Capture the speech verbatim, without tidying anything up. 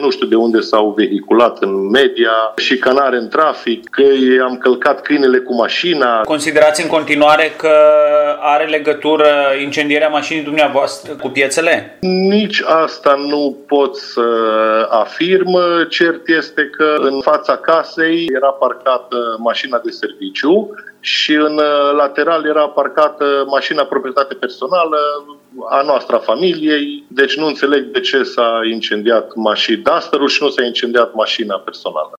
nu știu de unde s-au vehiculat în media, șicanare în trafic, că am călcat câinele cu mașina. Considerați în continuare că are legătură incendierea mașinii dumneavoastră cu piețele? Nici asta nu pot să afirm. Cert este că în fața casei era parcată mașina de serviciu și în lateral era parcată mașina proprietate personală a noastră, a familiei. Deci nu înțeleg de ce s-a incendiat mașina Duster-ul și nu s-a incendiat mașina personală.